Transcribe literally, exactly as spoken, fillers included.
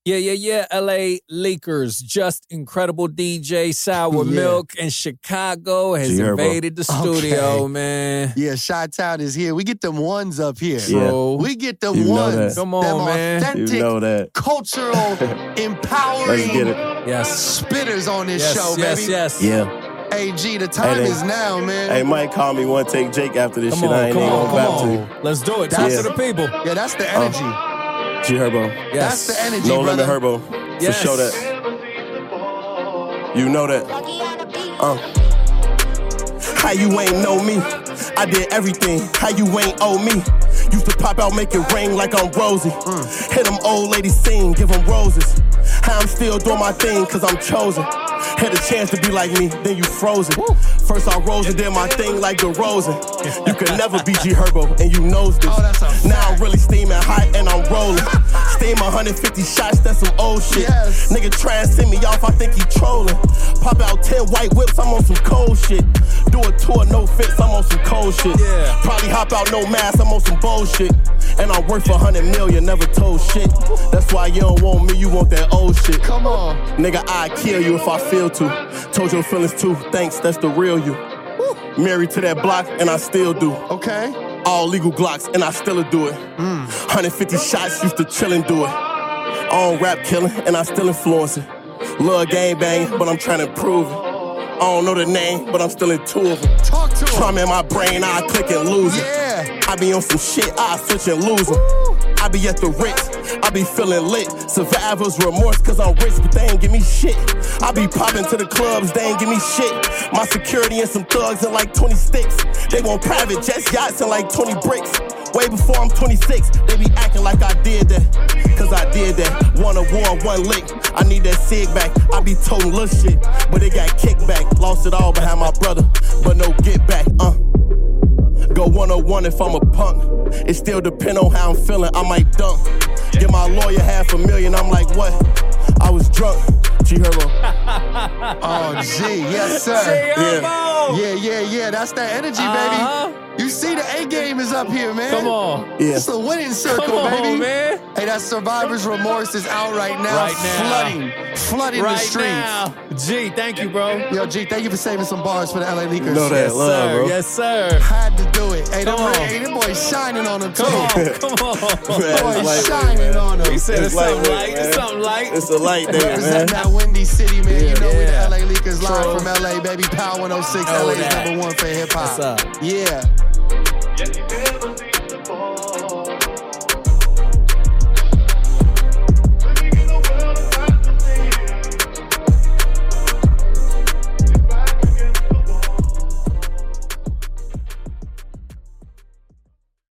Yeah, yeah, yeah. L A Lakers, just incredible D J Sour Yeah. Milk in Chicago has G-Herbo. invaded the studio, Okay. man. Yeah, Chi-Town is here. We get them ones up here. Yeah. Bro. We get them You know ones. that. Come on, them man. authentic, You know that. cultural, empowering Let's get it. Yes. spitters on this Yes, show, yes, baby. yes. Yeah. A G, the time Hey, is now, man. Hey, Mike, call me one take Jake after this Come shit. on, I ain't come even on, gonna come back to you. on. Let's do it. Talk Yeah. to the people. Yeah, that's the energy. G-Herbo. Yes. That's the energy, No brother. limit Herbo. Yes. For sure that. You know that. Uh. How you ain't know me? I did everything. How you ain't owe me? Used to pop out, make it ring like I'm Rosie. Hit them old ladies sing, give them roses. How I'm still doing my thing, cause I'm chosen. Had a chance to be like me, then you frozen. First I rose and did my thing like the Rosen. You could never be G Herbo, and you knows this. Oh, that's a fact. Now I'm really steaming hot and I'm rolling. Steam one hundred fifty shots, that's some old shit. Yes. Nigga try and send me off, I think he trolling. Pop out ten white whips, I'm on some cold shit. Do a tour, no fits, I'm on some cold shit. Yeah. Probably hop out, no mask, I'm on some bullshit. And I'm worth a hundred million, never told shit. That's why you don't want me, you want that old shit. Come on. Nigga, I kill you if I feel to. Told your feelings too, thanks, that's the real you. Married to that block, and I still do. Okay. All legal Glocks, and I still do it. one hundred fifty shots, used to chill and do it. I don't rap killing, and I still influencing. Love gang banging, but I'm trying to prove it. I don't know the name, but I'm still in two of them. Talk to him. Trauma in my brain, I click and lose it. Yeah. I be on some shit, I switch and lose it. I be at the Ritz, I be feeling lit. Survivor's remorse, cause I'm rich, but they ain't give me shit. I be popping to the clubs, they ain't give me shit. My security and some thugs and like twenty sticks. They want private jets, yachts, and like twenty bricks. Way before I'm twenty-six, they be acting like I did that. Cause I did that. One a war, one lick. I need that sig back. I be toting little shit, but it got kickback. Lost it all behind my brother, but no get back, uh. Go one oh one if I'm a punk. It still depend on how I'm feeling, I might dunk. Give my lawyer half a million, I'm like, what? I was drunk. G-Herbo. Oh, G, yes, sir. G-Herbo. Yeah, yeah, yeah. That's that energy, Uh-huh. baby. You see the A game is up here, man. Come on. Yeah. It's a winning circle, Come on, baby. man. Hey, that Survivor's Remorse is out right now. Right now. Flooding. Flooding Right the streets. now. G, thank you, bro. Yo, G, thank you for saving some bars for the L A Lakers. Know that. Yes, love, sir. bro. Yes, sir. Had to do it. Hey, them, Come on. hey, them boys shining on them, too. Come on. Come on. Man, Boys it's lightweight, shining man. on them. We said it's, It's something lightweight, light. It's man. something light. It's a light day, man. Represent that windy city, man. you know we the yeah. L A Lakers live True. from L A, baby. Power one oh six, Know L A's that. number one for hip hop. What's up? Yeah.